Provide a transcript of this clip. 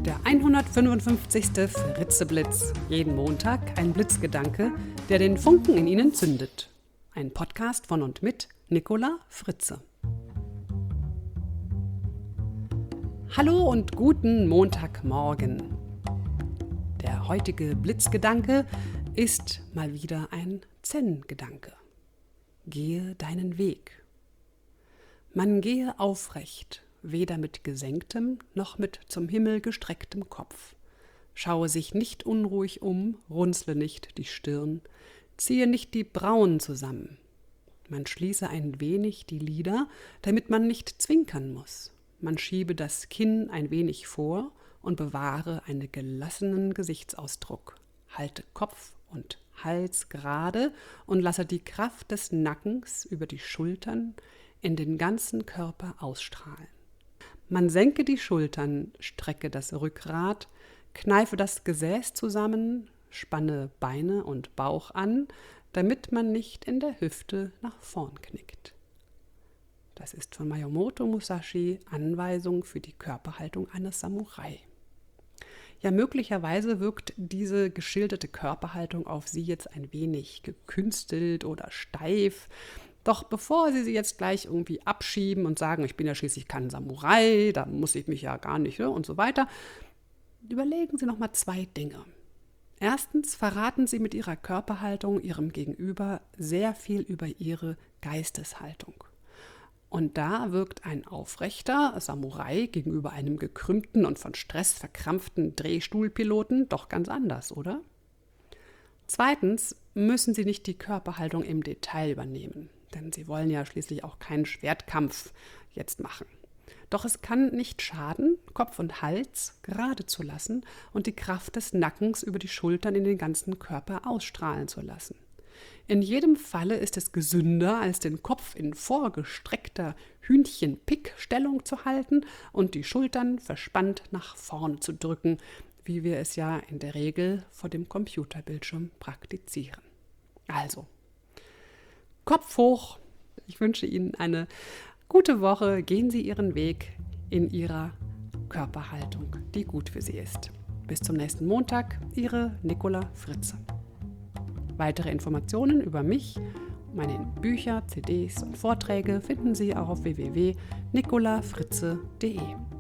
Der 155. Fritzeblitz. Jeden Montag ein Blitzgedanke, der den Funken in Ihnen zündet. Ein Podcast von und mit Nicola Fritze. Hallo und guten Montagmorgen. Der heutige Blitzgedanke ist mal wieder ein Zen-Gedanke. Gehe deinen Weg. Man gehe aufrecht, weder mit gesenktem noch mit zum Himmel gestrecktem Kopf. Schaue sich nicht unruhig um, runzle nicht die Stirn, ziehe nicht die Brauen zusammen. Man schließe ein wenig die Lider, damit man nicht zwinkern muss. Man schiebe das Kinn ein wenig vor und bewahre einen gelassenen Gesichtsausdruck. Halte Kopf und Hals gerade und lasse die Kraft des Nackens über die Schultern in den ganzen Körper ausstrahlen. Man senke die Schultern, strecke das Rückgrat, kneife das Gesäß zusammen, spanne Beine und Bauch an, damit man nicht in der Hüfte nach vorn knickt. Das ist von Miyamoto Musashi Anweisung für die Körperhaltung eines Samurai. Ja, möglicherweise wirkt diese geschilderte Körperhaltung auf Sie jetzt ein wenig gekünstelt oder steif. Doch bevor Sie jetzt gleich irgendwie abschieben und sagen, ich bin ja schließlich kein Samurai, da muss ich mich ja gar nicht und so weiter, überlegen Sie nochmal 2 Dinge. Erstens verraten Sie mit Ihrer Körperhaltung Ihrem Gegenüber sehr viel über Ihre Geisteshaltung. Und da wirkt ein aufrechter Samurai gegenüber einem gekrümmten und von Stress verkrampften Drehstuhlpiloten doch ganz anders, oder? Zweitens müssen Sie nicht die Körperhaltung im Detail übernehmen, denn Sie wollen ja schließlich auch keinen Schwertkampf jetzt machen. Doch es kann nicht schaden, Kopf und Hals gerade zu lassen und die Kraft des Nackens über die Schultern in den ganzen Körper ausstrahlen zu lassen. In jedem Falle ist es gesünder, als den Kopf in vorgestreckter Hühnchen-Pick-Stellung zu halten und die Schultern verspannt nach vorne zu drücken, wie wir es ja in der Regel vor dem Computerbildschirm praktizieren. Also, Kopf hoch. Ich wünsche Ihnen eine gute Woche. Gehen Sie Ihren Weg in Ihrer Körperhaltung, die gut für Sie ist. Bis zum nächsten Montag, Ihre Nicola Fritze. Weitere Informationen über mich, meine Bücher, CDs und Vorträge finden Sie auch auf www.nicolafritze.de.